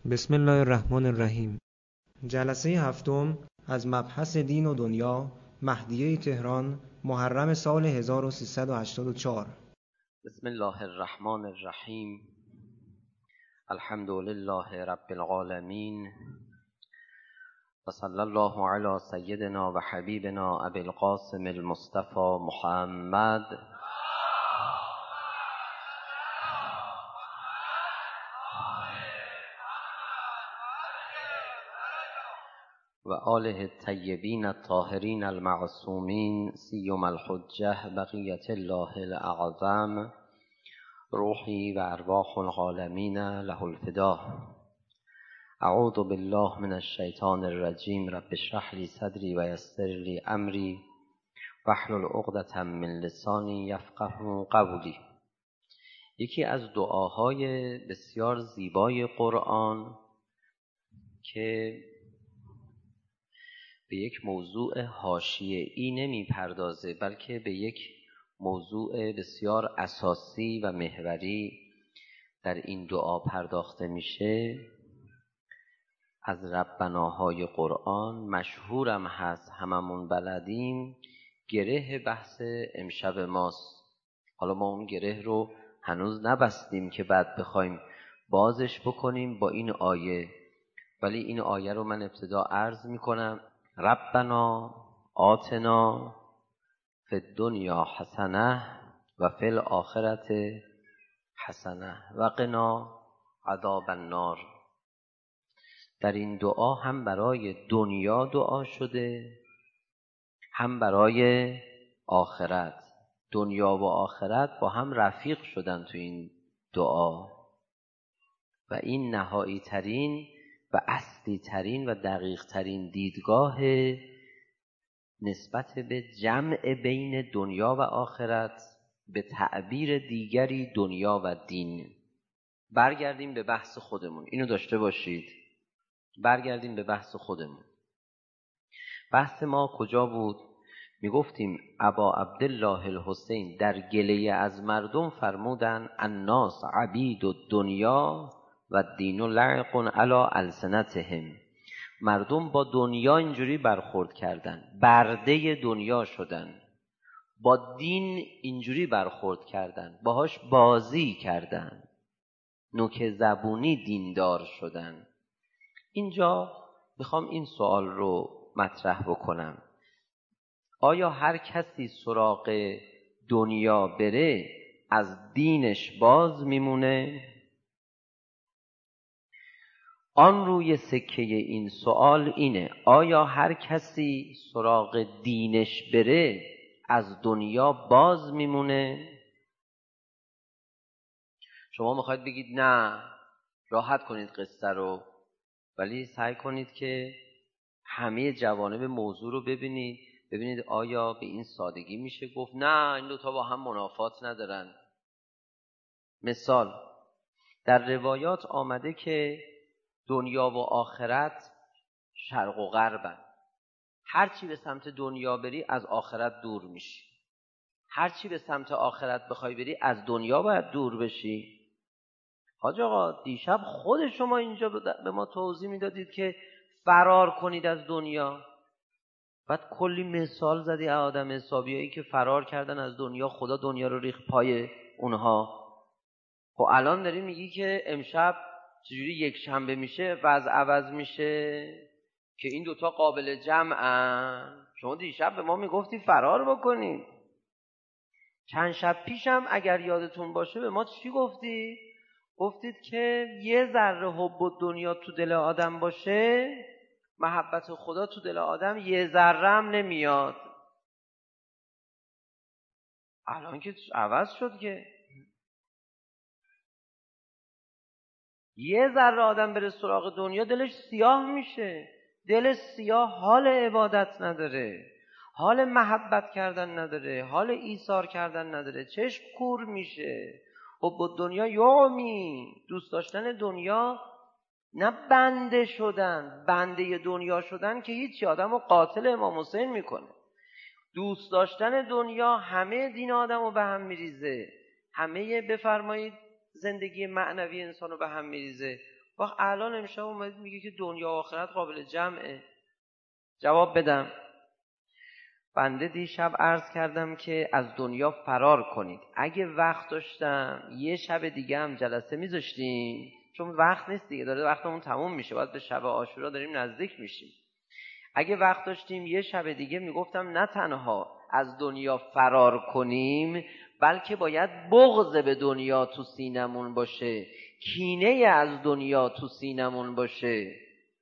بسم الله الرحمن الرحیم. جلسه هفتم از مبحث دین و دنیا، مهدیه تهران، محرم سال 1384. بسم الله الرحمن الرحیم. الحمد لله رب العالمین و صلی الله علی سیدنا و حبیبنا ابی القاسم المصطفى محمد و آله الطیبین الطاهرین المعصومین سیما الحجة بقیة الله الاعظم روحی و ارواح العالمین له الفدا. اعوذ بالله من الشیطان الرجیم. رب اشرح لی صدری و یسر لی امری واحلل عقدة من لسانی یفقهوا قولی. یکی از دعاهای بسیار زیبای قرآن که به یک موضوع حاشیه‌ای نمی‌پردازه بلکه به یک موضوع بسیار اساسی و محوری در این دعا پرداخته میشه، از ربناهای قرآن مشهورم هست، هممون بلدیم، گره بحث امشب ماست. حالا ما اون گره رو هنوز نبستیم که بعد بخوایم بازش بکنیم با این آیه، ولی این آیه رو من ابتدا عرض میکنم. ربنا آتنا فی الدنیا حسنه و فی الاخرة حسنه و قنا عذاب النار. در این دعا هم برای دنیا دعا شده، هم برای آخرت. دنیا و آخرت با هم رفیق شدن تو این دعا و این نهایی ترین و اصلی ترین و دقیق ترین دیدگاه نسبت به جمع بین دنیا و آخرت، به تعبیر دیگری دنیا و دین. برگردیم به بحث خودمون، اینو داشته باشید. برگردیم به بحث خودمون. بحث ما کجا بود؟ میگفتیم ابا عبدالله الحسین در گله از مردم فرمودن الناس عبید الدنیا و دین لعق علی السنتهم. مردم با دنیا اینجوری برخورد کردن، برده دنیا شدن. با دین اینجوری برخورد کردن، باهاش بازی کردن، نوک زبونی دیندار شدن. اینجا میخوام این سوال رو مطرح بکنم: آیا هر کسی سراغ دنیا بره از دینش باز میمونه؟ آن روی سکه این سوال اینه: آیا هر کسی سراغ دینش بره از دنیا باز میمونه؟ شما میخواید بگید نه، راحت کنید قصه رو، ولی سعی کنید که همه جوانب موضوع رو ببینید آیا به این سادگی میشه گفت نه این دوتا با هم منافات ندارن. مثال، در روایات آمده که دنیا و آخرت شرق و غربن. هرچی به سمت دنیا بری از آخرت دور میشی، هرچی به سمت آخرت بخوای بری از دنیا باید دور بشی. حاج آقا دیشب خود شما اینجا به ما توضیح میدادید که فرار کنید از دنیا، بعد کلی مثال زدی آدم حسابیایی که فرار کردن از دنیا، خدا دنیا رو ریخت پای اونها. خب الان داری میگی که امشب چجوری یک شنبه میشه وضع عوض میشه که این دوتا قابل جمعن؟ شما دیشب به ما میگفتی فرار بکنید. چند شب پیشم اگر یادتون باشه به ما چی گفتی؟ گفتید که یه ذره حب دنیا تو دل آدم باشه، محبت خدا تو دل آدم یه ذره هم نمیاد. الان که عوض شد که یه ذره آدم بره سراغ دنیا دلش سیاه میشه. دل سیاه حال عبادت نداره، حال محبت کردن نداره، حال ایثار کردن نداره، چشم کور میشه. حب دنیا یومی، دوست داشتن دنیا نه بنده شدن. بنده دنیا شدن که هیچی، آدم رو قاتل امام حسین میکنه. دوست داشتن دنیا همه دین آدم رو به هم میریزه، همه بفرمایید زندگی معنوی انسان رو به هم میریزه. وقت الان امشب اومد میگه که دنیا و آخرت قابل جمعه. جواب بدم. بنده دیشب عرض کردم که از دنیا فرار کنید. اگه وقت داشتم یه شب دیگه هم جلسه میذاشتیم، چون وقت نیست دیگه، داره وقتمون تموم میشه، باید به شب عاشورا داریم نزدیک میشیم. اگه وقت داشتیم یه شب دیگه میگفتم نه تنها از دنیا فرار کنیم، بلکه باید بغض به دنیا تو سینمون باشه، کینه از دنیا تو سینمون باشه،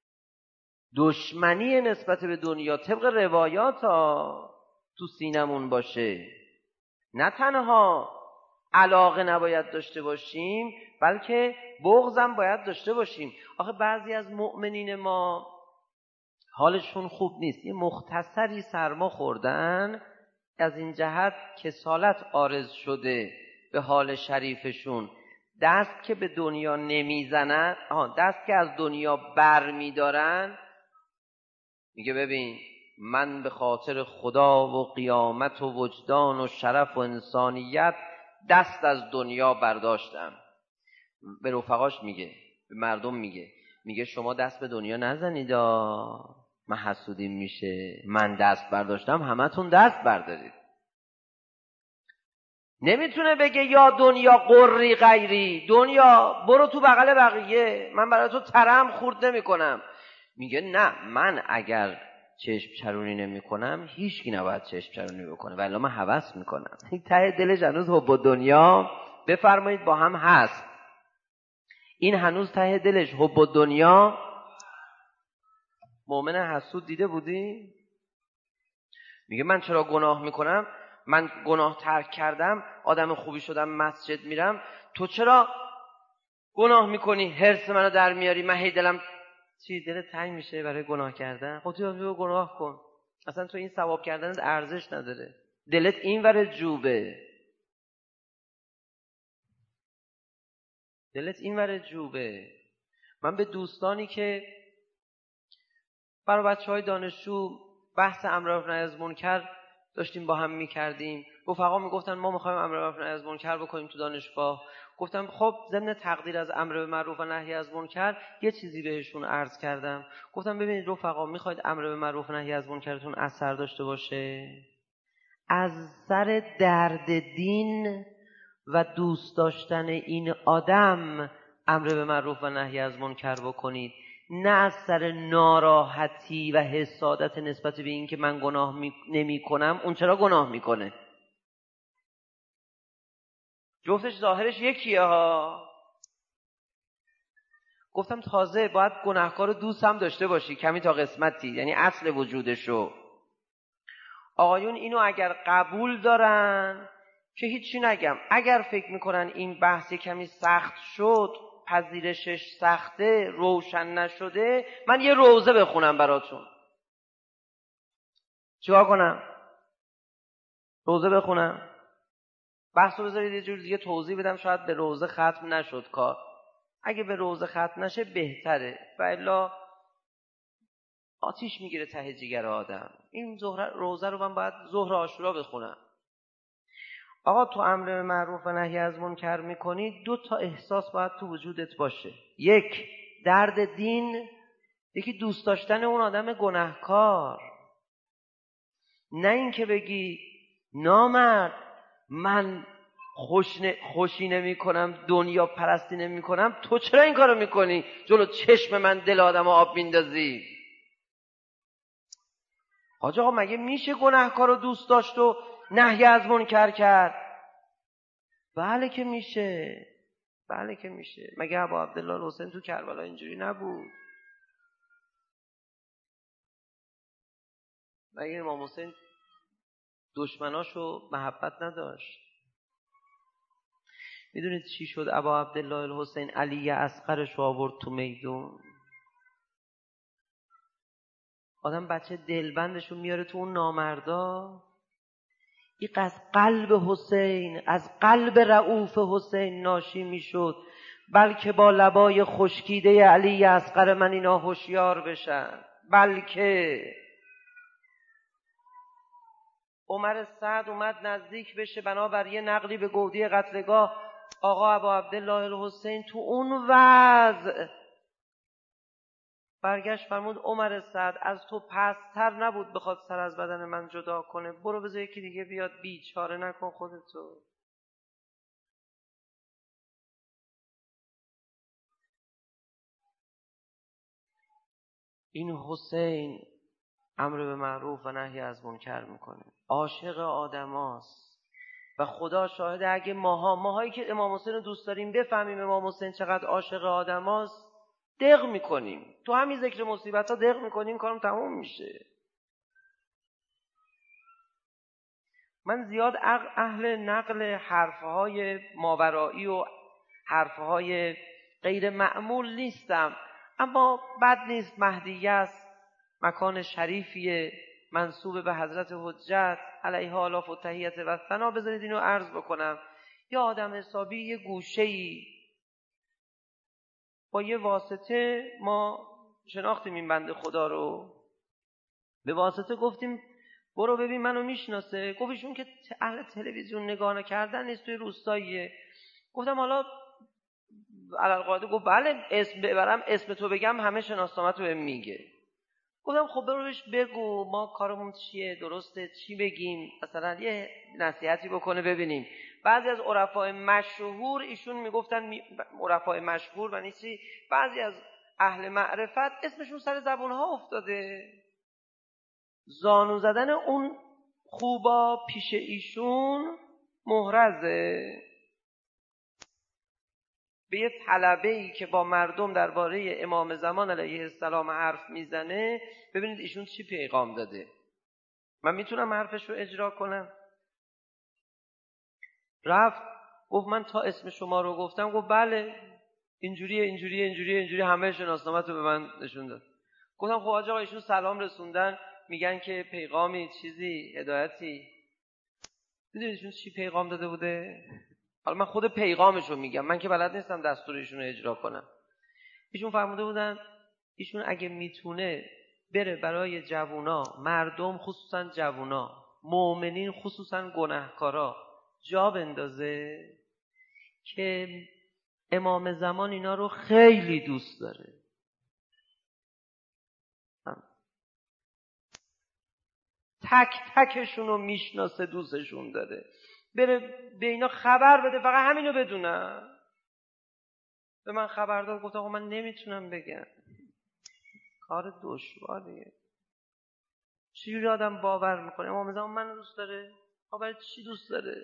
دشمنی نسبت به دنیا طبق روایات تو سینمون باشه. نه تنها علاقه نباید داشته باشیم، بلکه بغضم باید داشته باشیم. آخه بعضی از مؤمنین ما حالشون خوب نیست، یه مختصری سرما خوردن، از این جهت کسالت عارض شده به حال شریفشون. دست که به دنیا نمیزنن، دست که از دنیا بر میدارن، میگه ببین من به خاطر خدا و قیامت و وجدان و شرف و انسانیت دست از دنیا برداشتم. به رفقاش میگه، به مردم میگه شما دست به دنیا نزنید، من حسودیم میشه، من دست برداشتم همتون دست بردارید. نمیتونه بگه یا دنیا قری غیری، دنیا برو تو بغل بقیه، من برای تو ترم خورد نمی کنم. میگه نه، من اگر چشم چرونی نمی کنم هیچکی نباید چشم چرونی بکنه، ولی من هوس میکنم. ته دلش هنوز حب دنیا، بفرمایید با هم هست، این هنوز ته دلش حب دنیا. مؤمن حسود دیده بودی؟ میگه من چرا گناه میکنم؟ من گناه ترک کردم، آدم خوبی شدم، مسجد میرم، تو چرا گناه میکنی؟ حرص منو در میاری، من هی دلم دلت تنگ میشه برای گناه کردن. خب تو گناه کن، اصلا تو این ثواب کردنت ارزش نداره، دلت این ور جوبه، دلت این ور جوبه. من به دوستانی که برای بچهای دانشجو بحث امر معروف نهی از منکر داشتیم با هم میکردیم، رفقا میگفتن ما میخوایم امر معروف نهی از منکر بکنیم تو دانشگاه. گفتم خب ضمن تقدیر از امر معروف و نهی از منکر یه چیزی بهشون عرض کردم. گفتم ببینید رفقا، میخواید امر معروف و نهی از منکرتون اثر داشته باشه، از سر درد دین و دوست داشتن این آدم امر به معروف و نهی از منکر بکنید، نه از سر ناراحتی و حسادت نسبت به این که من گناه نمی کنم، اون چرا گناه میکنه؟ جفتش ظاهرش یکیه ها. گفتم تازه باید گناهکار دوست هم داشته باشی کمی تا قسمتی، یعنی اصل وجودشو. آقایون اینو اگر قبول دارن که هیچی نگم، اگر فکر میکنن این بحث کمی سخت شد، پذیرشش سخته، روشن نشده، من یه روزه بخونم براتون. چیکار کنم؟ روزه بخونم؟ بحثو بذارید یه جور دیگه توضیح بدم، شاید به روزه ختم نشد کار. اگه به روزه ختم نشه بهتره، و الا آتیش میگیره ته جگر آدم. این روزه رو من باید ظهر عاشورا بخونم. آقا تو امر معروف و نهی از منکر میکنی، 2 تا احساس باید تو وجودت باشه. یک، درد دین، یکی دوست داشتن اون آدم گناهکار. نه این که بگی نامرد من خوشی نمی کنم، دنیا پرستی نمی کنم، تو چرا این کارو میکنی؟ جلو چشم من دل آدم آب میندازی. حاج آقا مگه میشه گناهکار رو دوست داشت و نهی از منکر کرد؟ بله که میشه، بله که میشه. مگه ابا عبدالله الحسین تو کربلا اینجوری نبود؟ مگه امام حسین دشمناشو محبت نداشت؟ میدونید چی شد؟ ابا عبدالله الحسین علی اصغرش آورد تو میدون، آدم بچه دلبندشو میاره تو اون نامردا. این از قلب حسین، از قلب رؤوف حسین ناشی میشد، بلکه با لبای خشکیده علی اصغر من اینا هوشیار بشن. بلکه عمر سعد اومد نزدیک بشه، بنابر یه نقلی به گودی قتلگاه، آقا ابا عبدالله الحسین تو اون وضع برگشت فرمود عمر سعد از تو پست‌تر نبود بخواد سر از بدن من جدا کنه، برو بذار یکی دیگه بیاد، بیچاره نکن خودتو. این حسین امر به معروف و نهی از منکر میکنه، عاشق آدماست و خدا شاهده اگه ماهایی که امام حسین رو دوست داریم بفهمیم امام حسین چقدر عاشق آدماست، دق میکنیم تو همین ذکر مصیبت ها، دق میکنیم کارم تموم میشه. من زیاد اهل نقل حرفهای ماورایی و حرفهای غیر معمول نیستم، اما بد نیست، مهدیه است، مکان شریفیه، منسوب به حضرت حجت علیها آلاف و تحیت و ثنا. بذارید اینو عرض بکنم. یا آدم حسابی یه گوشه‌ای با یه واسطه ما شناختیم این بنده خدا رو، به واسطه گفتیم برو ببین منو میشناسه. گفت ایشون که اهل تلویزیون نگاه نکردن نیست، توی روستاییه. گفتم حالا علالقاعده. گفت بله اسم ببرم اسم تو بگم همه شناسنامه‌تو بهم میگه. گفتم خب برو بهش بگو ما کارمون چیه، درسته چی بگیم، مثلا یه نصیحتی بکنه ببینیم. بعضی از عرفای مشهور ایشون میگفتن عرفای مشهور و نیستی، بعضی از اهل معرفت اسمشون سر زبونها افتاده. زانو زدن اون خوبا پیش ایشون محرزه. به یه طلبه‌ای که با مردم درباره امام زمان علیه السلام حرف میزنه، ببینید ایشون چی پیغام داده. من میتونم حرفش رو اجرا کنم؟ رفت گفت من تا اسم شما رو گفتم. گفت بله اینجوری همه شناسنامه‌تو به من نشون داد. گفتم خب آقا ایشون سلام رسوندن، میگن که پیغامی چیزی هدایتی. میدونید ایشون چی پیغام داده بوده؟ حالا من خود پیغامش رو میگم، من که بلد نیستم دستور ایشون رو اجرا کنم. ایشون فرموده بودن ایشون اگه میتونه بره برای جوونا، مردم خصوصا جوونا، مؤمنین خصوصا گناهکارا جا بندازه که امام زمان اینا رو خیلی دوست داره. تک تکشون رو میشناسه، دوستشون داره. بره به اینا خبر بده، فقط همینو بدونم. به من خبر داد. گفتم آقا من نمیتونم بگم، کار دشواریه. چجوری آدم باور میکنه امام زمان منو دوست داره؟ برای چی دوست داره؟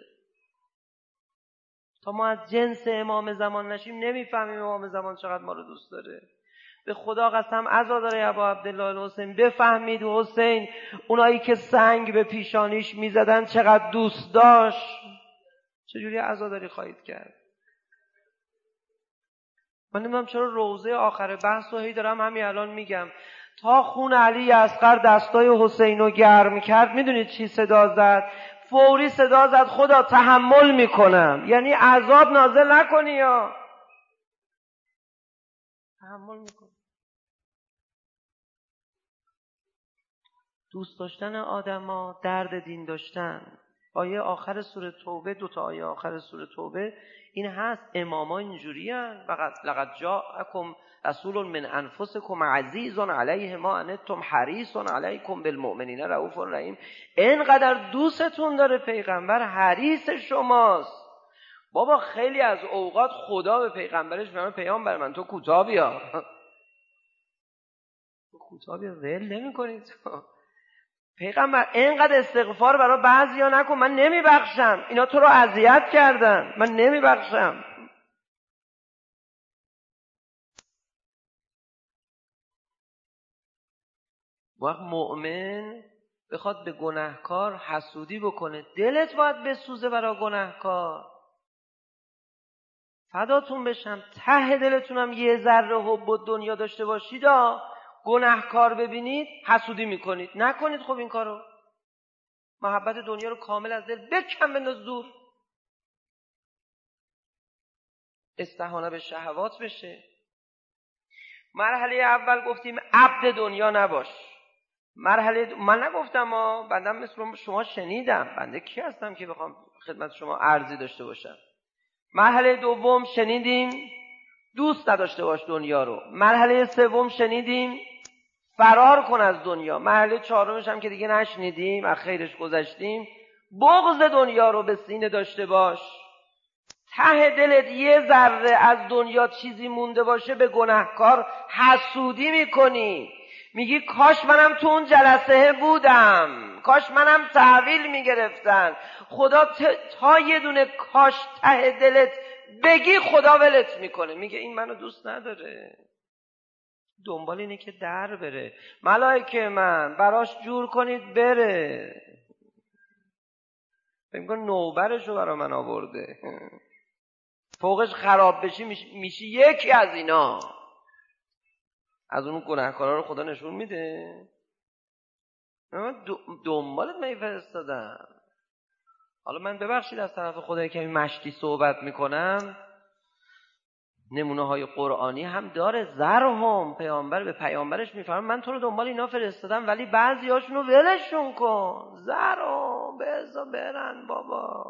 تا ما از جنس امام زمان نشیم نمیفهمیم امام زمان چقدر ما رو دوست داره. به خدا قسم عزاداره ابا عبدالله الحسین بفهمید حسین اونایی که سنگ به پیشانیش میزدن چقدر دوست داشت، چجوری عزاداری خواهید کرد؟ من نمیدونم چرا روضه آخر بحث رو هی دارم همین الان میگم. تا خون علی اصغر دستای حسین رو گرم کرد، میدونید چی صدا زد؟ فوری صدا زد خدا تحمل میکنم، یعنی عذاب نازل نکنی یا تحمل میکنم. دوست داشتن آدما، درد دین داشتن. آیه آخر سوره توبه، 2 آیه آخر سوره توبه این هست. اماما اینجوری هستند. لقد جاءکم رسول من انفسکم عزیز علیه ما عنتم حریص علیکم بالمؤمنین رؤوف رحیم. اینقدر دوستتون داره پیغمبر، حریص شماست. بابا خیلی از اوقات خدا به پیغمبرش میگه پیامبر من تو کوتاه بیا. تو کوتاه بیا ول نمی‌کنید. پیغمبر اینقدر استغفار برای بعضیا نکن، من نمیبخشم، اینا تو رو اذیت کردن، من نمیبخشم. وقت مؤمن بخواد به گناهکار حسودی بکنه، دلت باید بسوزه برای گناهکار. فداتون بشم، ته دلتونم یه ذره حب و دنیا داشته باشید، گناهکار ببینید حسودی میکنید. نکنید خب این کارو. محبت دنیا رو کامل از دل بکن بنداز دور. استهانه به شهوات بشه. مرحله اول گفتیم عبد دنیا نباش. من نگفتم بندم مثل شما شنیدم. بنده کی هستم که بخوام خدمت شما عرضی داشته باشم؟ مرحله دوم شنیدیم دوست نداشته باش دنیا رو. مرحله سوم شنیدیم فرار کن از دنیا. مرحله چهارمش هم که دیگه نشنیدیم، از خیرش گذشتیم، بغض دنیا رو به سینه داشته باش. ته دلت یه ذره از دنیا چیزی مونده باشه به گناهکار حسودی میکنی، میگی کاش منم تو اون جلسه بودم، کاش منم تحویل میگرفتن. خدا تا یه دونه کاش ته دلت بگی خدا ولت میکنه، میگه این منو دوست نداره، دنبال اینه که در بره. ملائکه من براش جور کنید بره. فکر می‌کنه نوبرشو برا من آورده، فوقش خراب بشی میشی یکی از اینا. از اون گناهکارا رو خدا نشون میده. دنبالت میفرستادم. حالا من ببخشید از طرف خدا کمی مشتی صحبت میکنم، نمونه های قرآنی هم داره. ذرهم، پیامبر به پیامبرش میفرمه من تو رو دنبال اینا فرستادم ولی بعضی هاشون رو ولشون کن، ذرهم بذار برن بابا.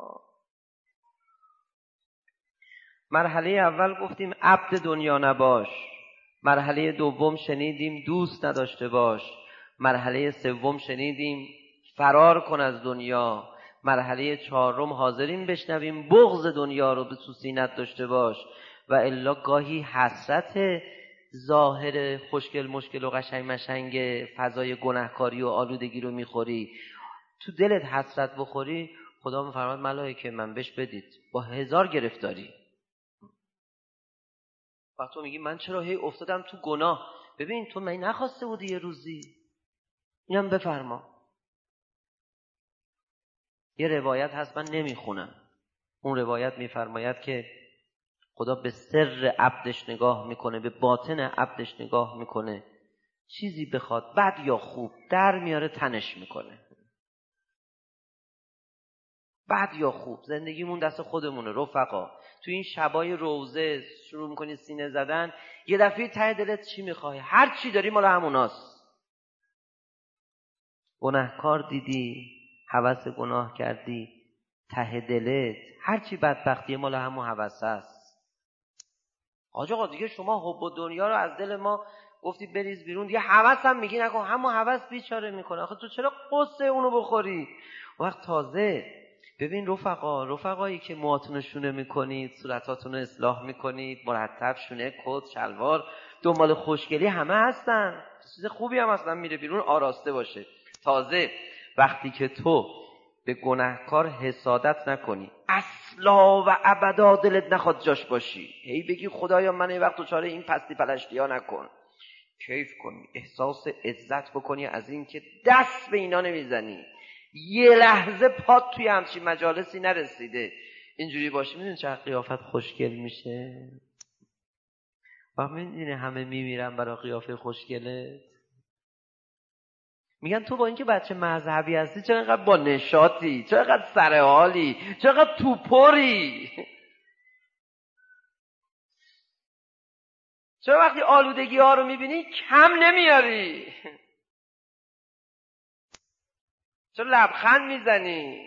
مرحله اول گفتیم عبد دنیا نباش. مرحله دوم شنیدیم دوست نداشته باش. مرحله سوم شنیدیم فرار کن از دنیا. مرحله چهارم حاضرین بشنویم بغض دنیا رو به تو سینت داشته باش. و الا گاهی حسرت ظاهر خوشگل مشکل و قشنگ مشنگ فضای گناهکاری و آلودگی رو میخوری، تو دلت حسرت بخوری، خدا میفرماد ملائکه من بهش بدید با 1000 گرفتاری. وقت تو میگی من چرا هی افتادم تو گناه، ببین تو من نخواسته بودی یه روزی، اینم بفرما. یه روایت هست من نمیخونم، اون روایت میفرماید که خدا به سر عبدش نگاه میکنه، به باطن عبدش نگاه میکنه، چیزی بخواد بد یا خوب در میاره تنش میکنه. بد یا خوب زندگیمون دست خودمونه رفقا. تو این شبای روزه شروع میکنی سینه زدن، یه دفعه ته دلت چی میخوای؟ هر چی داری مال هموناست. گناهکار دیدی، هوس گناه کردی، ته دلت هر چی بدبختی مال همون هوس است. آقا دیگه شما حب و دنیا رو از دل ما گفتی بریز بیرون، دیگه هوس هم میگی نکن، همون هوس بیچاره میکنه. آخه تو چرا قصه اونو بخوری؟ وقت تازه ببین رفقایی که موهاتونو شونه میکنید، صورتاتونو اصلاح میکنید، مرتب شونه، کت، شلوار، دنبال خوشگلی همه هستن، چیز خوبی هم اصلا میره بیرون آراسته باشه. تازه وقتی که تو به گناهکار حسادت نکنی، اصلا و ابدا دلت نخواد جاش باشی، هی بگی خدایا من این وقت دچار این پستی پلشتی ها نکن، کیف کنی، احساس عزت بکنی از این که دست به اینا نمیزنی، یه لحظه پات توی همچین مجالسی نرسیده، اینجوری باشی، میدونی چه قیافت خوشگل میشه؟ و میدونی همه میمیرن برای قیافه خوشگلت. میگن تو با اینکه بچه مذهبی هستی چرا اینقدر با نشاطی، چرا اینقدر سرحالی، چرا اینقدر توپری، چرا وقتی آلودگی ها رو میبینی کم نمیاری، چرا لبخند میزنی؟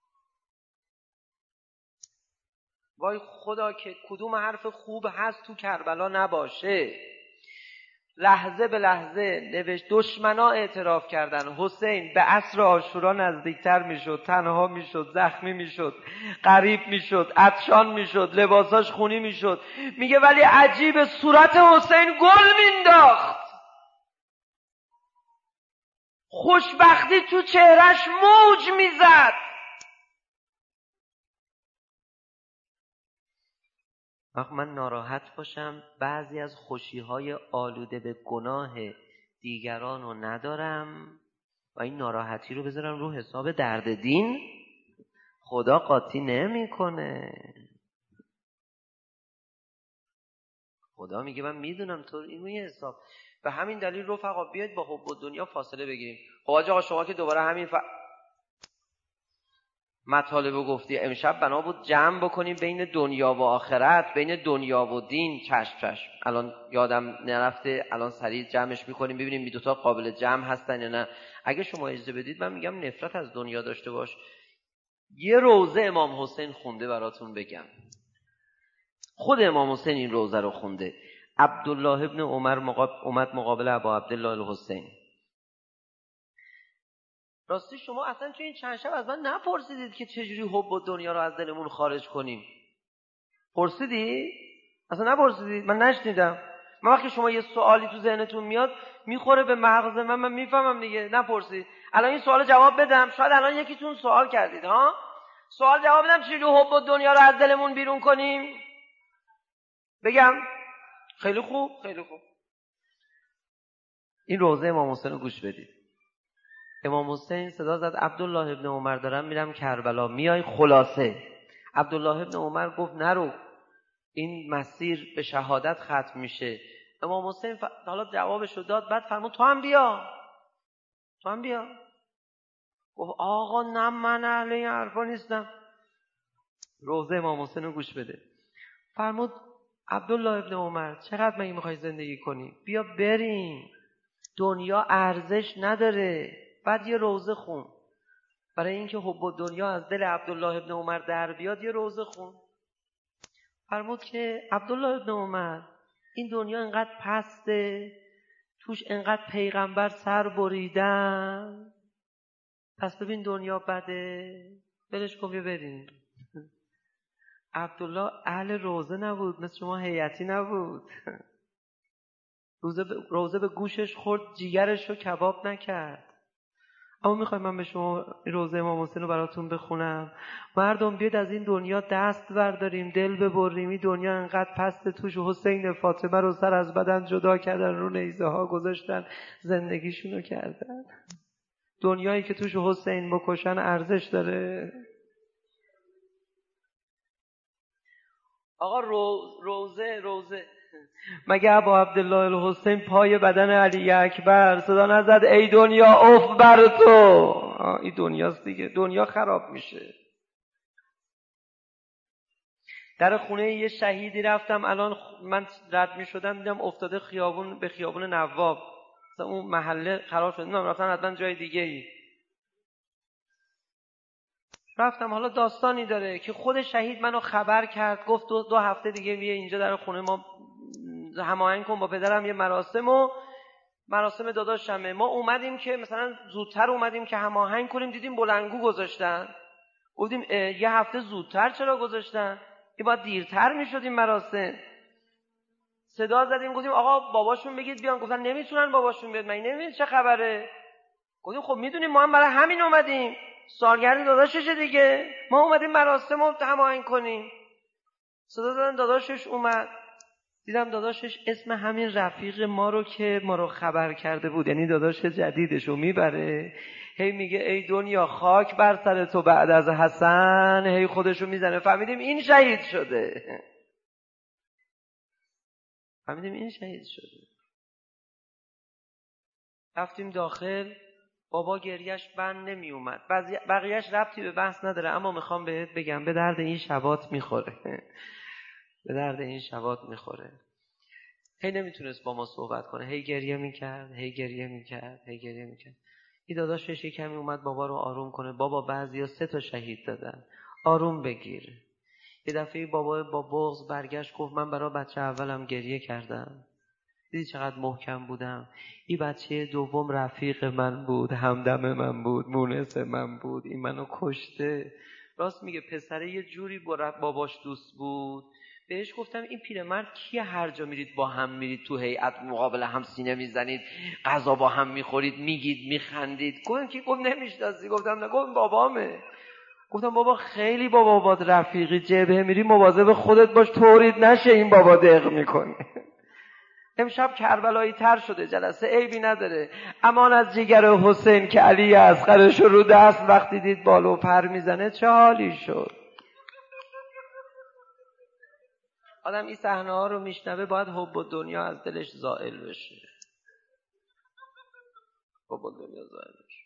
وای خدا که کدوم حرف خوب هست تو کربلا نباشه. لحظه به لحظه نوشت دشمنا اعتراف کردن حسین به عصر عاشورا نزدیکتر میشد، تنها میشد، زخمی میشد، غریب میشد، عطشان میشد، لباساش خونی میشد. میگه ولی عجیب صورت حسین گل مینداخت، خوشبختی تو چهرش موج میزد. وقت من ناراحت باشم بعضی از خوشی‌های آلوده به گناه دیگران رو ندارم و این ناراحتی رو بذارم رو حساب درد دین، خدا قاطی نمی‌کنه. خدا میگه من میدونم تو اینو یه حساب. به همین دلیل رفقا بیاید با حب و دنیا فاصله بگیریم. خب آقا شما که دوباره همین مطالبو گفتی، امشب بنا بود جمع بکنیم بین دنیا و آخرت، بین دنیا و دین. چشم الان یادم نرفته، الان سریع جمعش میکنیم ببینیم این دوتا قابل جمع هستن یا نه. اگه شما اجازه بدید من میگم نفرت از دنیا داشته باش. یه روزه امام حسین خونده براتون بگم. خود امام حسین این روزه رو خونده. عبدالله ابن عمر اومد مقابل ابا عبدالله الحسین. راستی شما اصلا چون این چند شب از من نپرسیدید که چجوری حب و دنیا رو از دلمون خارج کنیم؟ پرسیدی؟ اصلا نپرسیدید؟ من نشنیدم. من وقتی شما یه سوالی تو ذهنتون میاد میخوره به مغز من میفهمم دیگه. نپرسید. الان این سوال جواب بدم، شاید الان یکیتون سوال کردید ها؟ سوال جواب بدم چجوری حب و دنیا رو از دلمون بیرون کنیم؟ بگم؟ خیلی خوب، خیلی خوب. این روزه امام حسین رو گوش بدید. امام حسین صدا زد عبدالله ابن عمر دارم میرم کربلا، میای؟ خلاصه عبدالله ابن عمر گفت نرو، این مسیر به شهادت ختم میشه. امام حسین حالا جوابش رو داد، بعد فرمود تو هم بیا، تو هم بیا. گفت آقا نه، من اهل این حرفا نیستم. روزه امام حسین رو گوش بده. فرمود عبدالله ابن عمر چقدر مگه میخوای زندگی کنی؟ بیا بریم، دنیا ارزش نداره. بعد یه روزه خون. برای اینکه حب و دنیا از دل عبدالله ابن عمر در بیاد یه روزه خون. فرمود که عبدالله ابن عمر این دنیا انقدر پسته، توش انقدر پیغمبر سر بریدن، پس ببین دنیا بده، برش کن بیا بریم. عبدالله اهل روزه نبود، مثل شما هیئتی نبود. روزه به گوشش خورد، جیگرش رو کباب نکرد. اما میخوای من به شما روزه امام حسین رو براتون بخونم؟ مردم بیاد از این دنیا دست برداریم، دل ببریم. این دنیا انقدر پست، توش حسین فاطمه رو سر از بدن جدا کردن، رو نیزه ها گذاشتن، زندگیشونو کردن. دنیایی که توش حسین بکشن ارزش داره؟ آقا روزه مگه ابا عبدالله الحسین پای بدن علی اکبر صدا نزد ای دنیا اف بر تو؟ این دنیاست دیگه، دنیا خراب میشه. در خونه یه شهیدی رفتم، الان من رد میشدم دیدم افتاده به خیابون نواب، مثلا اون محله خراب شد، نمیدونم رفتن حتما جای دیگه ای. رفتم، حالا داستانی داره که خود شهید منو خبر کرد، گفت دو هفته دیگه بیا اینجا در خونه ما هماهنگ کن با پدرم یه مراسم داداشمه. ما اومدیم که مثلا زودتر اومدیم که هماهنگ کنیم، دیدیم بلندگو گذاشتن. گفتیم یه هفته زودتر چرا گذاشتن؟ این باید دیرتر میشد این مراسم. صدا زدیم گفتیم آقا باباشون بگید بیان. گفتن نمیتونن باباشون بیاد. من نمیدونم چه خبره. گفتیم خب میدونیم ما هم برای همین اومدیم، سالگرد داداششه دیگه، ما اومدیم مراسم رو هماهنگ کنیم. صدا زدن داداشش اومد، دیدم داداشش اسم همین رفیق ما رو که ما رو خبر کرده بود، یعنی داداش جدیدش رو میبره، هی میگه ای دنیا خاک بر سر تو بعد از حسن، هی خودشو میزنه. فهمیدیم این شهید شده. رفتیم داخل، بابا گریش بند نمی اومد. بقیهش ربطی به بحث نداره، اما میخوام بهت بگم به درد این شبات میخوره. به درد این شبات میخوره. هی نمیتونست با ما صحبت کنه، هی گریه میکرد. این داداشش یه کمی اومد بابا رو آروم کنه. بابا بعضیا 3 تا شهید دادن، آروم بگیر. یه دفعه بابا با بغض برگشت گفت من برای بچه اولم گریه کردم، دیدی چقدر محکم بودم. این بچه دوم رفیق من بود، همدم من بود، مونس من بود، این منو کشته. راست میگه، پسره یه جوری باباش دوست بود. بهش گفتم این پیرمرد کیه هر جا میرید با هم میرید تو هیئت مقابل هم سینه میزنید، غذا با هم میخورید، میگید میخندید؟ گفت نمیشناسی؟ گفتم نه. گفت بابامه. گفتم بابا خیلی با بابات رفیقی، جبهه میری مواظب خودت باش تورید نشه این بابا دق میکنه. امشب کربلایی تر شده جلسه، عیبی نداره. امان از جگر حسین که علی اصغرش رو دست وقتی دید بالو پر میزنه چه حالی شد. آدم این صحنه ها رو میشنوه باید حب و دنیا از دلش زائل بشه. حب و دنیا زائل بشه.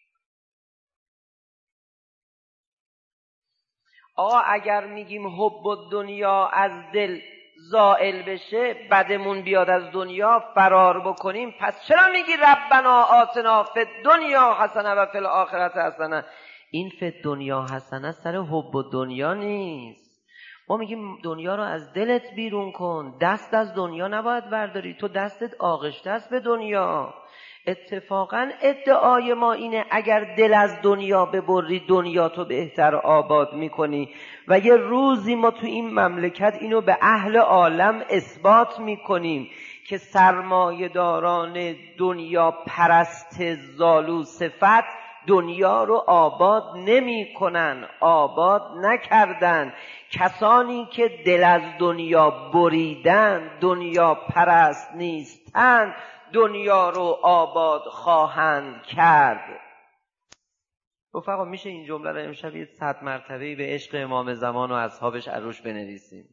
آقا اگر میگیم حب و دنیا از دل زائل بشه، بدمون بیاد از دنیا فرار بکنیم، پس چرا میگی ربنا آتنا فی الدنیا حسنه و فی الاخره حسنه؟ این فی الدنیا حسنه سر حب و دنیا نیست. ما میگیم دنیا رو از دلت بیرون کن، دست از دنیا نباید برداری، تو دستت آغشته است به دنیا. اتفاقا ادعای ما اینه اگر دل از دنیا ببری دنیا تو بهتر آباد میکنی و یه روزی ما تو این مملکت اینو به اهل عالم اثبات میکنیم که سرمایه‌داران دنیا پرست زالو صفت دنیا رو آباد نمی کنن، آباد نکردن. کسانی که دل از دنیا بریدن، دنیا پرست نیستند، دنیا رو آباد خواهند کرد. رفقا میشه این جمله رو امشب یه 100 مرتبه‌ای به عشق امام زمان و اصحابش عروش بنویسیم؟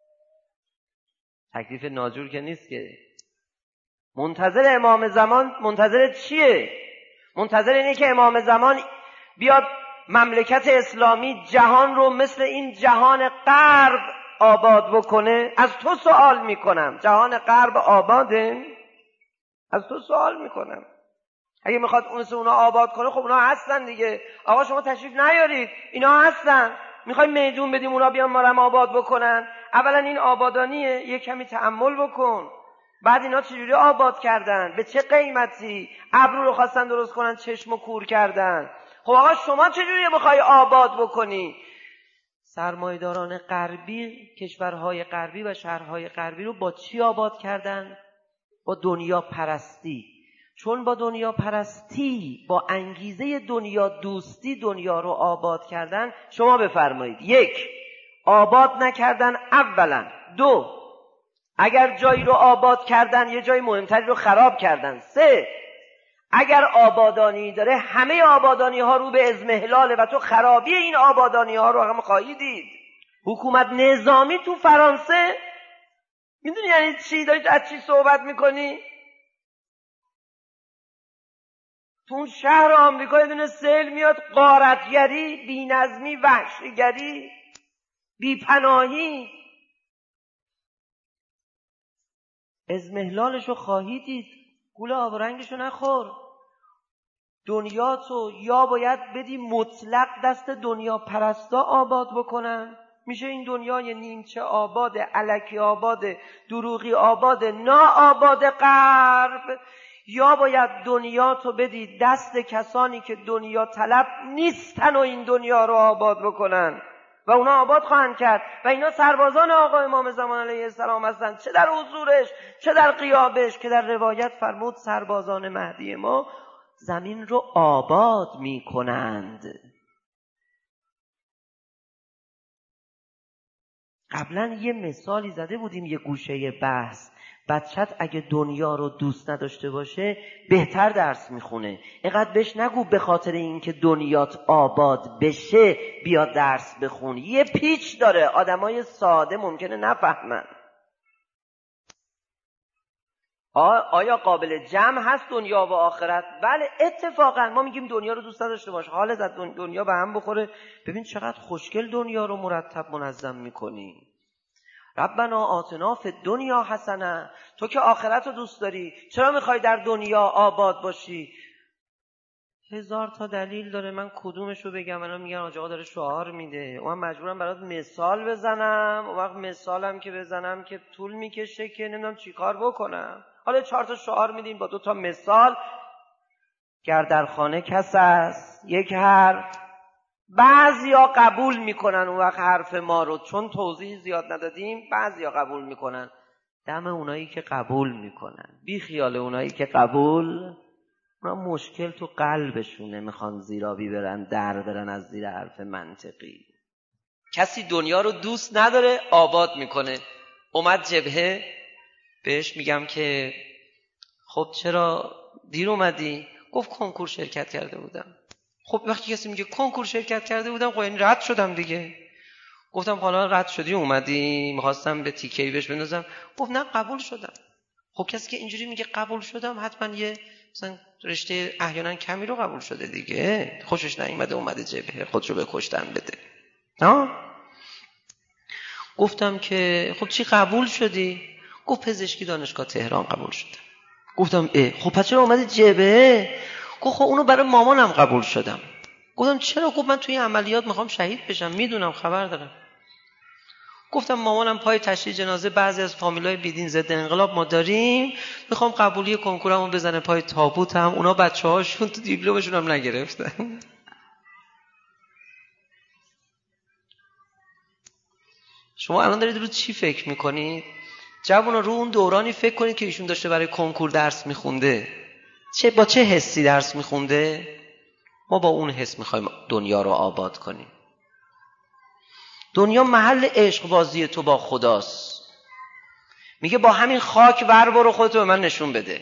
تکلیف ناجور که نیست که. منتظر امام زمان منتظر چیه؟ منتظر اینه که امام زمان بیاد مملکت اسلامی جهان رو مثل این جهان غرب آباد بکنه؟ از تو سوال میکنم، جهان غرب آباده؟ از تو سوال میکنم. اگه میخواد اونا آباد کنه خب اونا هستن دیگه. آقا شما تشریف نیارید، اینا هستن، میخوای میدون بدیم اونا بیان ما رو آباد بکنن؟ اولا این آبادانیه، یه کمی تأمل بکن. بعد اینا چجوری آباد کردن؟ به چه قیمتی؟ ابرو رو خواستن درست کنن، چشم و کور کردن. خب آقا شما چجوری میخوای آباد بکنی؟ سرمایه‌داران غربی، کشورهای غربی و شهرهای غربی رو با چی آباد کردن؟ با دنیا پرستی. چون با دنیا پرستی، با انگیزه دنیا دوستی دنیا رو آباد کردن، شما بفرمایید: 1. آباد نکردن اولا. 2. اگر جایی رو آباد کردن یه جای مهمتری رو خراب کردن. 3. اگر آبادانی داره همه آبادانی ها رو به اضمحلاله و تو خرابی این آبادانی ها رو هم خواهی دید. حکومت نظامی تو فرانسه، میدونی یعنی چی؟ داری از چی صحبت میکنی؟ تو اون شهر آمریکا یه دونه سیل میاد، غارتگری، بی‌نظمی، وحشیگری، بی‌پناهی، اضمحلالشو خواهی دید. گول آب و رنگشو نخور. دنیا تو یا باید بدی مطلق دست دنیا پرستا آباد بکنن، میشه این دنیای نیمچه آباد، الکی آباد، دروغی آباد، ناآباد غرب، یا باید دنیا تو بدی دست کسانی که دنیا طلب نیستن و این دنیا رو آباد بکنن و اونا آباد خواهند کرد. و اینا سربازان آقا امام زمان علیه السلام هستن، چه در حضورش چه در غیابش، که در روایت فرمود سربازان مهدی ما زمین رو آباد می کنند. قبلا یه مثالی زده بودیم یه گوشه بحث. بچت اگه دنیا رو دوست نداشته باشه بهتر درس میخونه. اینقدر بهش نگو به خاطر اینکه دنیات آباد بشه بیا درس بخون. یه پیچ داره، آدمای ساده ممکنه نفهمن. آیا قابل جمع هست دنیا و آخرت؟ بله اتفاقا ما میگیم دنیا رو دوست نداشته باش، حالت از دنیا به هم بخوره. ببین چقدر خوشگل دنیا رو مرتب منظم میکنی. ربنا آتنا فی الدنیا حسنه. تو که آخرت رو دوست داری چرا میخوای در دنیا آباد باشی؟ 1000 تا دلیل داره، من کدومش رو بگم؟ من میگن آقا داره شعار میده، من مجبورم برات مثال بزنم. اون وقت مثالم که بزنم که طول میکشه که نمیدونم چی کار بکنم. حالا 4 تا شعار میدیم با 2 تا مثال. گر در خانه کس است یک حرف. بعضیا قبول میکنن اون وقت حرف ما رو، چون توضیح زیاد ندادیم بعضیا قبول میکنن. دم اونایی که قبول میکنن، بی خیال اونایی که قبول، اونا مشکل تو قلبشونه، میخوان زیرابی برن، در برن از زیر حرف منطقی. کسی دنیا رو دوست نداره آباد میکنه. اومد جبهه، بهش میگم که خب چرا دیر اومدی؟ گفت کنکور شرکت کرده بودم. خب وقتی کسی میگه کنکور شرکت کرده بودم، خب این رد شدم دیگه. گفتم حالا رد شدی اومدی؟ میخواستم به تیکه‌ای بهش بندازم. گفت نه قبول شدم. خب کسی که اینجوری میگه قبول شدم حتما یه مثلا رشته احیانا کمی رو قبول شده دیگه، خوشش نیومده اومده جبهه خودشو به کشتن بده. گفتم که خب چی قبول شدی؟ گفت پزشکی دانشگاه تهران قبول شدم. گفتم خب پس چرا اومدی جبهه؟ گفت خب اونو برای مامانم قبول شدم. گفتم چرا؟ گفت من توی عملیات میخوام شهید بشم، میدونم خبر دارم. گفتم مامانم پای تشییع جنازه بعضی از فامیلای بیدین ضد انقلاب ما داریم، میخوام قبولی کنکورمو بزنه پای تابوتم. اونا بچه‌هاشون تو دیپلمشون هم نگرفتن. شما الان دارید رو چی فکر میکنید؟ جوونا رو اون دورانی فکر کنید که ایشون داشته برای کنکور درس میخونده. با چه حسی درس میخونده؟ ما با اون حس میخوایم دنیا رو آباد کنیم. دنیا محل عشق بازی تو با خداست. میگه با همین خاک ور برو خودتو به من نشون بده.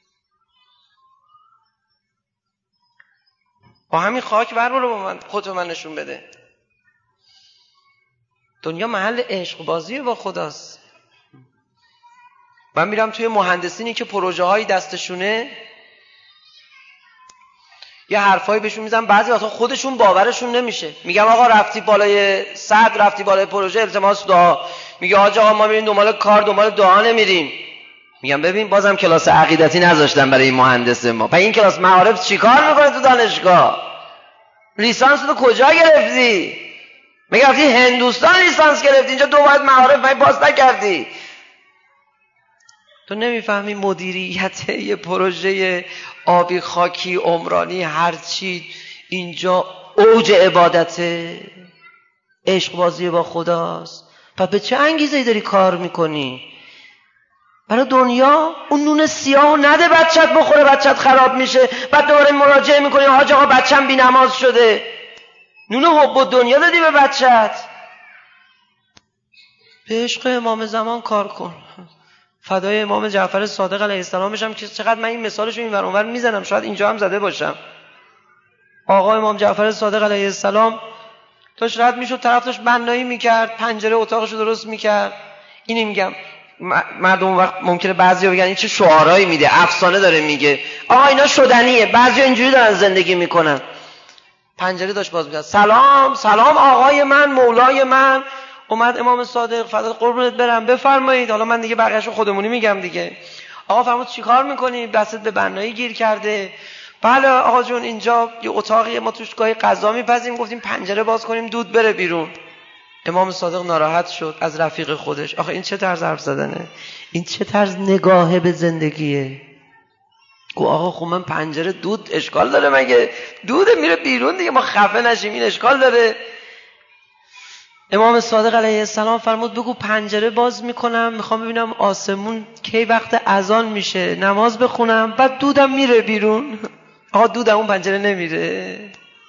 با همین خاک ور برو خودتو به من نشون بده. دنیا محل عشق بازی با خداست. من میرم توی مهندسینی که پروژه هایی دستشونه، یه حرفایی بهشون میزنم، بعضی وقتا خودشون باورشون نمیشه. میگم آقا رفتی بالای صد، رفتی بالای پروژه، التماس دعا. میگه آقا ما میریم دنبال کار، دنبال دعا نمیریم. میگم ببین بازم کلاس عقیدتی نذاشتن برای این مهندس ما. این کلاس معارف چیکار میکنه تو دانشگاه؟ لیسانس تو کجا گرفتی؟ میگه رفتی هندوستان لیسانس گرفتی، اینجا دو باید معارف باز نکردی. تو نمیفهمی مدیریت یه پروژه آبی خاکی عمرانی هرچی اینجا اوج عبادته، عشق بازی با خداست. پس به چه انگیزه‌ای داری کار میکنی؟ برای دنیا اون نون سیاهو نده بچت بخوره، بچت خراب میشه، بعد دوباره مراجعه میکنی حاج آقا بچم بی‌نماز شده. نون حب و دنیا دادی به بچت. به عشق امام زمان کار کن. فدای امام جعفر صادق علیه السلام بشم که چقدر من این مثالشو این ور اون ور میزنم، شاید اینجا هم زده باشم. آقا امام جعفر صادق علیه السلام توش رد میشد، طرف داشت بنایی میکرد، پنجره اتاقشو درست میکرد. اینی میگم مردم اون وقت ممکنه بعضیا بگن این چه شعارایی میده، افسانه داره میگه. آقا اینا شدنیه، بعضیا اینجوری دارن زندگی میکنن. پنجره داشت باز میکرد، سلام سلام آقای من، مولای من. اومد امام صادق فدای قربونت برم بفرمایید. حالا من دیگه بقیه‌شو خودمونی میگم دیگه. آقا فرمود چیکار میکنی؟ دستت به بنایی گیر کرده. بله آقا جون اینجا یه اتاقیه، ما توش گاهی غذا میپزیم، گفتیم پنجره باز کنیم دود بره بیرون. امام صادق ناراحت شد از رفیق خودش. آخه این چه طرز حرف زدنه؟ این چه طرز نگاهه به زندگیه؟ گفت آقا خب من پنجره دود اشکال داره مگه؟ دوده میره بیرون دیگه، ما خفه نشیم، این اشکال داره؟ امام صادق علیه السلام فرمود بگو پنجره باز میکنم، میخوام ببینم آسمون کی وقت اذان میشه نماز بخونم، بعد دودم میره بیرون. آقا دودم اون پنجره نمیره.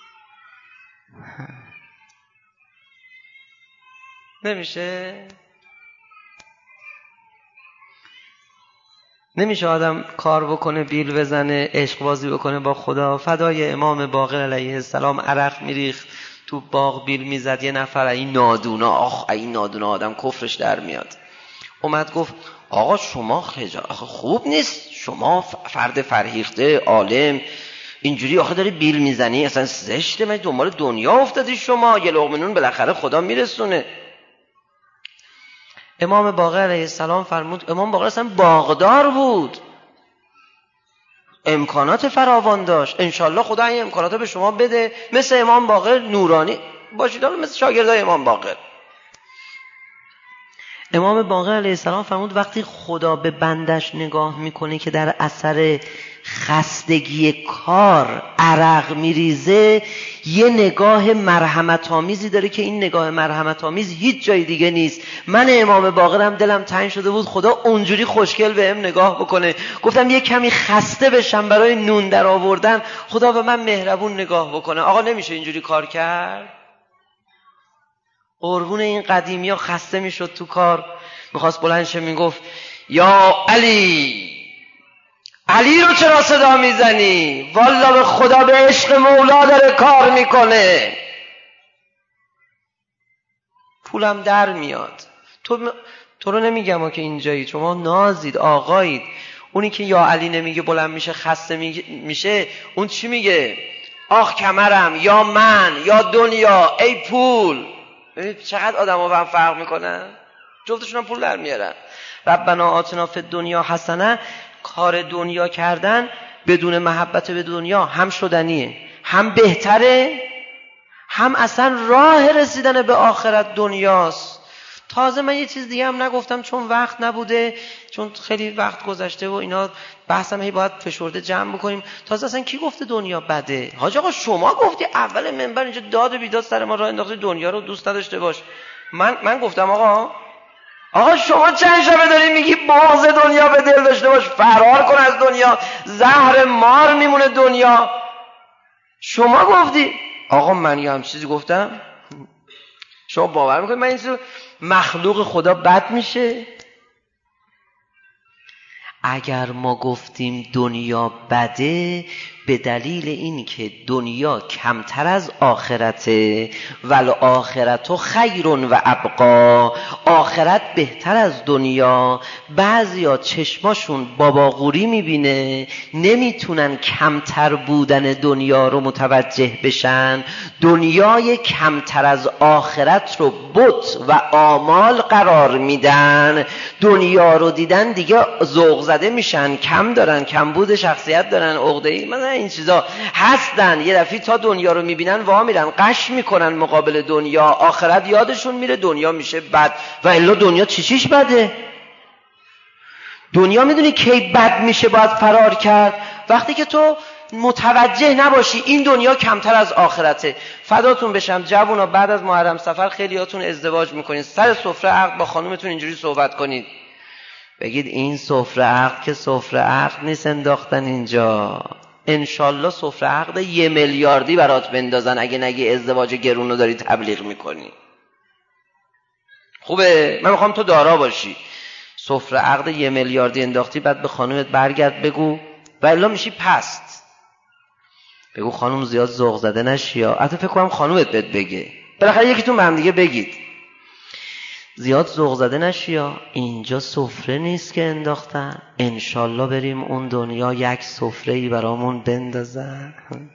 نمیشه آدم کار بکنه، بیل بزنه، عشق بازی بکنه با خدا. فدای امام باقر علیه السلام عرق میریخت تو باغ، بیل میزد. یه نفر این نادونا، این نادونا آدم کفرش در میاد، اومد گفت آقا شما آخه خوب نیست، شما فرد فرهیخته عالم اینجوری آخه داری بیل میزنی، اصلا زشته، من دنبال دنیا افتادی شما، یه لقمه نون بالاخره خدا میرسونه. امام باقر علیه السلام فرمود، امام باقر اصلا باغدار بود، امکانات فراوان داشت، انشالله خدا این امکانات به شما بده مثل امام باقر نورانی باشید، مثل شاگردای امام باقر. امام باقر علیه السلام فرمود وقتی خدا به بندش نگاه میکنه که در اثر خستگی کار عرق میریزه، یه نگاه مرحمت آمیزی داره که این نگاه مرحمت آمیز هیچ جای دیگه نیست. من امام باقرم دلم تنگ شده بود خدا اونجوری خوشگل بهم نگاه بکنه، گفتم یه کمی خسته بشم برای نون در آوردن، خدا به من مهربون نگاه بکنه. آقا نمیشه اینجوری کار کرد؟ قربون این قدیمی ها خسته میشد تو کار، میخواست بلندشه میگفت یا علی رو چرا صدا میزنی؟ والا به خدا به عشق مولا داره کار میکنه، پولم در میاد. تو رو نمیگم که اینجایی، شما نازید آقایید. اونی که یا علی نمیگه بلند میشه خسته میشه، اون چی میگه؟ آخ کمرم، یا من، یا دنیا، ای پول. ببینید چقدر آدم ها با هم فرق میکنن، جفتشون هم پول در میارن. ربنا آتنا فی الدنیا حسنه، کار دنیا کردن بدون محبت به دنیا هم شدنیه، هم بهتره، هم اصلا راه رسیدن به آخرت دنیاست. تازه من یه چیز دیگه هم نگفتم چون وقت نبوده، چون خیلی وقت گذشته و اینا بحثم هی باید فشرده جمع بکنیم. تازه اصلا کی گفته دنیا بده؟ حاج آقا شما گفتی اول منبر اینجا داد و بیداد سر ما راه انداختی دنیا رو دوست نداشته باش. من گفتم آقا شما چند شبه داری میگی بغض دنیا به دل داشته باش، فرار کن از دنیا، زهر مار میمونه دنیا. شما گفتی. آقا من یه هم چیزی گفتم؟ شما باور میکنید من این چیزی مخلوق خدا بد میشه؟ اگر ما گفتیم دنیا بده به دلیل این که دنیا کمتر از آخرته، ول آخرت خیر و ابقا، آخرت بهتر از دنیا. بعضیا چشماشون باباغوری میبینه، نمیتونن کمتر بودن دنیا رو متوجه بشن، دنیای کمتر از آخرت رو بت و آمال قرار میدن، دنیا رو دیدن دیگه ذوق زده میشن، کم دارن، کمبود شخصیت دارن، عقده‌ای مثلا این چیزا هستن. یه دفعه تا دنیا رو میبینن وا میرن، قش میکنن مقابل دنیا، آخرت یادشون میره، دنیا میشه بد. و الا دنیا چیش بده؟ دنیا میدونی کی بد میشه باید فرار کرد؟ وقتی که تو متوجه نباشی این دنیا کمتر از آخرته. فداتون بشم جوونا، بعد از محرم سفر خیلیاتون ازدواج میکنین، سر سفره عقد با خانومتون اینجوری صحبت کنید، بگید این سفره عقد که سفره عقد نیست انداختن اینجا، انشالله سفره عقد 1 میلیاردی برات بندازن اگه نگی ازدواج گرون رو داری تبلیغ میکنی. خوبه؟ من میخوام تو دارا باشی. سفره عقد 1 میلیاردی انداختی، بعد به خانومت برگرد بگو و الا میشی پست. بگو خانوم زیاد ذوق زده نشی، یا حتی فکر کنم خانومت بهت بگه، بالاخره یکیتون به هم دیگه بگید زیاد ذوق زده نشی، یا اینجا سفره نیست که انداختن، انشالله بریم اون دنیا یک سفره‌ای برامون بندازن.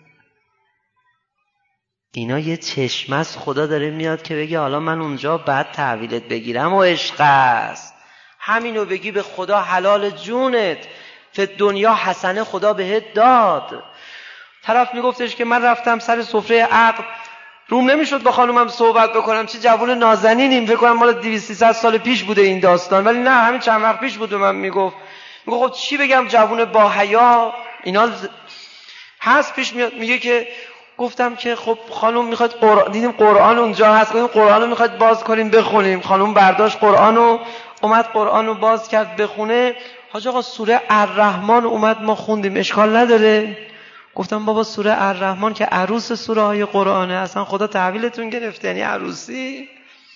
اینا یه چشمه از خدا داره میاد که بگه حالا من اونجا بعد تحویلت بگیرم و عشق است. همینو بگی به خدا حلال جونت، فی دنیا حسنه خدا بهت داد. طرف میگفتش که من رفتم سر سفره عقد، روم نمیشد با خانومم صحبت بکنم، چه جوون نازنینیم، فکر کنم مال 200-300 سال پیش بوده این داستان، ولی نه همین چند وقت پیش بود. من میگفت خب چی بگم، جوون با حیا اینا هست پیش میاد. میگه که گفتم که خب خانوم میخواد دیدیم قرآن اونجا هست، گفتیم قرآن رو میخواد باز کنیم بخونیم. خانوم برداشت قرآن رو اومد قرآن رو باز کرد بخونه. حاج آقا سوره الرحمن اومد ما خوندیم، اشکال نداره؟ گفتم بابا سوره الرحمن که عروس سوره های قرآنه، اصلا خدا تحویلتون گرفته یعنی عروسی.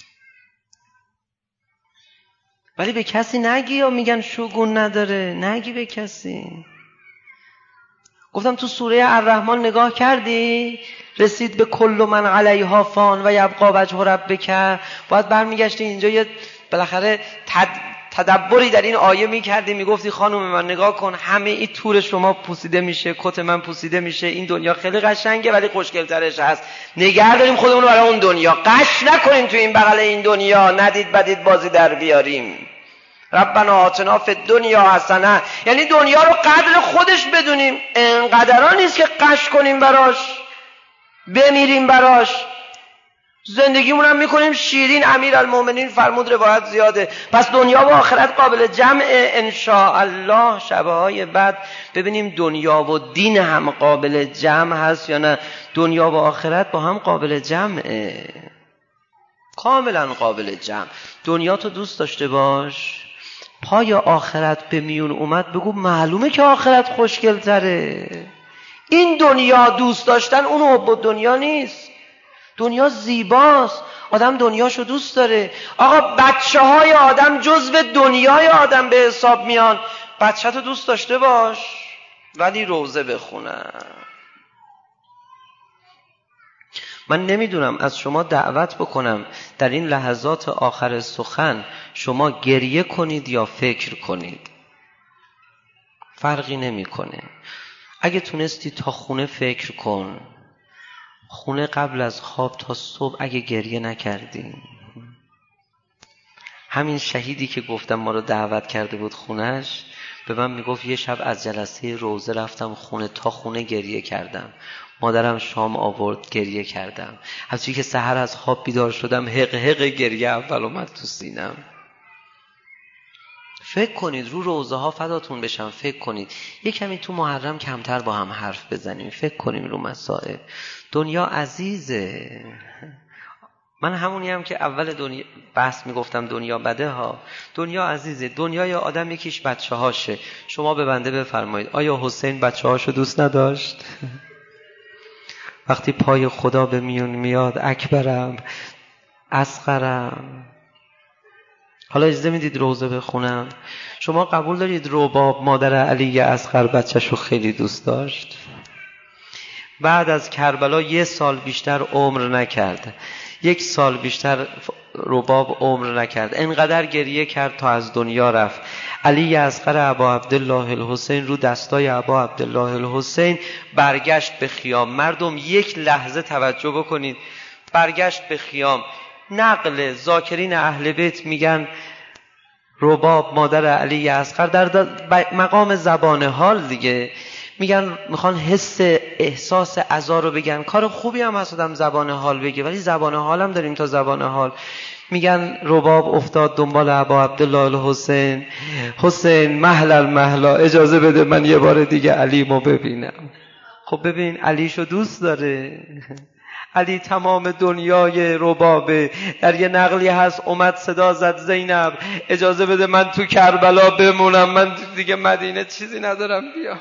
ولی به کسی نگی، یا میگن شگون نداره، نگی به کسی. گفتم تو سوره الرحمن نگاه کردی؟ رسید به کل من علیها فان و یبقی وجه ربک. باید برمیگشتی اینجا یه بالاخره تدبری در این آیه میکردی، میگفتی خانم من نگاه کن، همه این تور شما پوسیده میشه، کت من پوسیده میشه، این دنیا خیلی قشنگه ولی خوشگل‌ترش هست، نگه داریم خودمون رو برای اون دنیا، قش نکنیم تو این بغل این دنیا، ندید بدید بازی در بیاریم. ربنا آتنا فی الدنیا حسنه، یعنی دنیا رو قدر خودش بدونیم، انقدرا نیست که قش کنیم براش، بمیریم براش، زندگیمون هم میکنیم شیرین. امیرالمومنین فرمود، روایت زیاده. پس دنیا و آخرت قابل جمع ان شاء الله. شبه های بعد ببینیم دنیا و دین هم قابل جمع هست یا نه. دنیا و آخرت با هم قابل جمعه، کاملا قابل جمع. دنیا تو دوست داشته باش، پای آخرت به میون اومد بگو معلومه که آخرت خوشگل تره. این دنیا دوست داشتن اون حب دنیا نیست، دنیا زیباست، آدم دنیاشو دوست داره. آقا بچه های آدم جزو دنیای آدم به حساب میان. بچه تو دوست داشته باش ولی روزه بخونن. من نمیدونم از شما دعوت بکنم در این لحظات آخر سخن شما گریه کنید یا فکر کنید، فرقی نمیکنه. اگه تونستی تا خونه فکر کن، خونه قبل از خواب تا صبح اگه گریه نکردی. همین شهیدی که گفتم ما رو دعوت کرده بود خونش، به من میگفت یه شب از جلسه روزه رفتم خونه، تا خونه گریه کردم. مادرم شام آورد، گریه کردم. همچنین که سحر از خواب بیدار شدم، حق حق گریه اول اومد تو سینم. فکر کنید، رو روزه ها فداتون بشم، فکر کنید یه کمی تو محرم کمتر با هم حرف بزنیم، فکر کنیم رو مسائل. دنیا عزیزه. من همونی هم که اول دنیا بحث میگفتم دنیا بده ها. دنیا عزیزه. دنیای آدم یکیش بچه هاشه. شما به بنده بفرمایید آیا حسین بچه هاشو دوست نداشت؟ وقتی پای خدا به میون میاد، اکبرم، اصغرم. حالا اجازه میدید روزه بخونم؟ شما قبول دارید رباب مادر علی اصغر بچه‌شو خیلی دوست داشت؟ بعد از کربلا 1 سال بیشتر عمر نکرد. 1 سال بیشتر رباب عمر نکرد. انقدر گریه کرد تا از دنیا رفت. علی اصغر ابا عبدالله الحسین رو دستای ابا عبدالله الحسین برگشت به خیام. مردم یک لحظه توجه بکنید، برگشت به خیام. نقل ذاکرین اهل بیت میگن رباب مادر علی اصغر در مقام زبان حال دیگه میگن، میخوان احساس عزا رو بگن. کار خوبی هم هست آدم زبان حال بگه، ولی زبان حال هم داریم تا زبان حال. میگن رباب افتاد دنبال ابا عبدالله الحسین، حسین محلا اجازه بده من یه بار دیگه علیمو ببینم. خب ببین علیشو دوست داره. علی تمام دنیای ربابه. در یه نقلی هست اومد صدا زد زینب اجازه بده من تو کربلا بمونم، من دیگه مدینه چیزی ندارم بیام.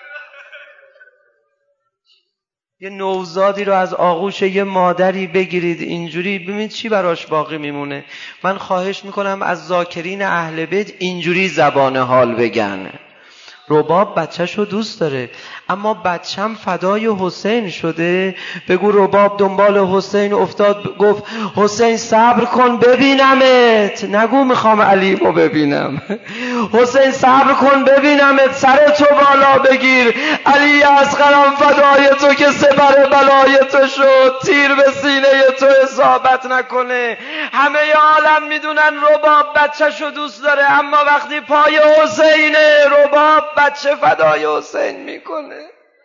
یه نوزادی رو از آغوش یه مادری بگیرید اینجوری، ببینید چی براش باقی میمونه. من خواهش میکنم از ذاکرین اهل بیت اینجوری زبان حال بگن. رباب بچه‌شو دوست داره، اما بچم فدای حسین شده. بگو رباب دنبال حسین افتاد، گفت حسین صبر کن ببینمت. نگو میخوام علیمو ببینم. حسین صبر کن ببینمت، سرتو بالا بگیر. علی اصغرم فدای تو که سپر بلای تو شد، تیر به سینه تو اصابت نکنه. همه عالم میدونن رباب بچه‌شو دوست داره، اما وقتی پای حسینه رباب بچه فدای حسین میکنه.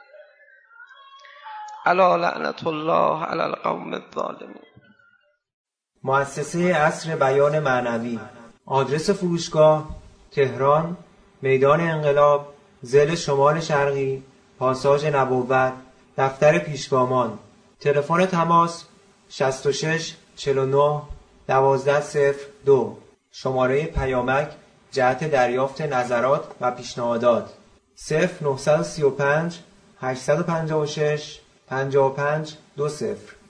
الا لعنت الله علی القوم الظالمین. مؤسسه عصر بیان معنوی. آدرس فروشگاه تهران، میدان انقلاب، ضلع شمال شرقی، پاساژ نبوت، دفتر پیشگامان. تلفن تماس 66 49 1202. شماره پیامک جهت دریافت نظرات و پیشنهادات 0935 856 55 20.